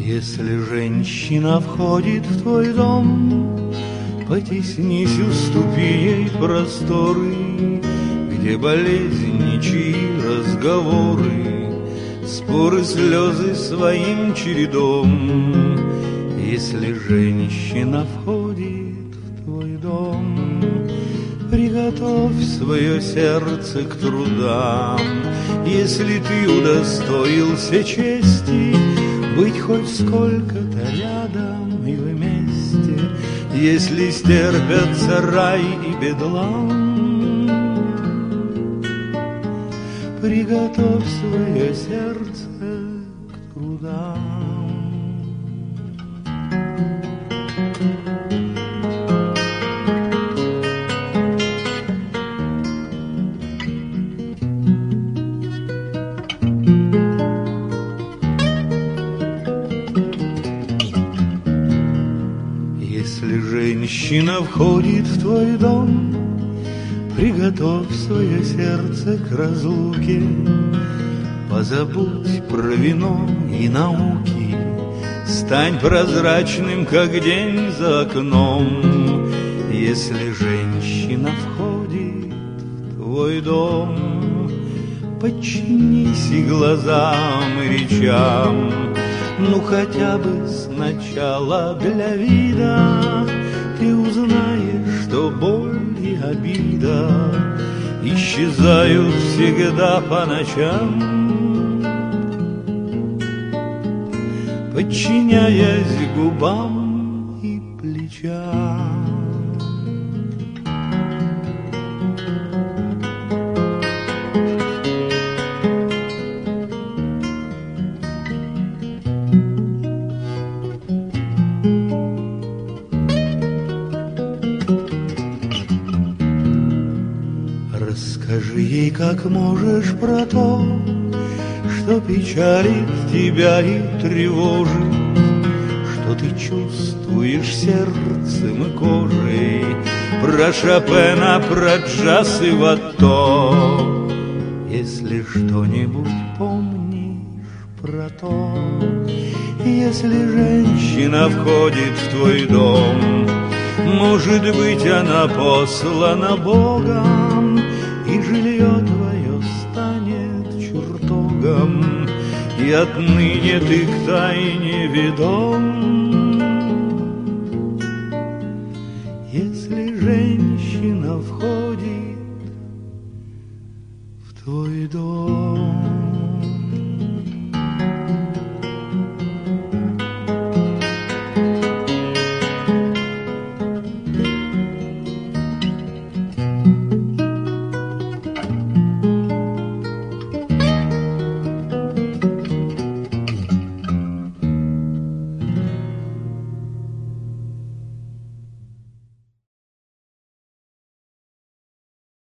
Если женщина входит в твой дом, потеснись, уступи ей просторы, где болезнь, ничьи разговоры, споры, слезы своим чередом. Если женщина входит в твой дом, приготовь свое сердце к трудам. Если ты удостоился чести быть хоть сколько-то рядом и вместе, если стерпятся рай и бедлам, приготовь свое сердце к трудам. Если женщина входит в твой дом, приготовь свое сердце к разлуке. Позабудь про вино и науки, стань прозрачным, как день за окном. Если женщина входит в твой дом, подчинись и глазам, и речам. Ну хотя бы сначала для вида ты узнаешь, что боль и обида исчезают всегда по ночам, подчиняясь губам и плечам. Расскажи ей, как можешь, про то, что печалит тебя и тревожит, что ты чувствуешь сердцем и кожей, про Шопена, про джаз и вато. Если что-нибудь помнишь про то, если женщина входит в твой дом, может быть, она послана Богом, и жилье твое станет чертогом, и отныне ты к тайне ведом. Если женщина входит в твой дом.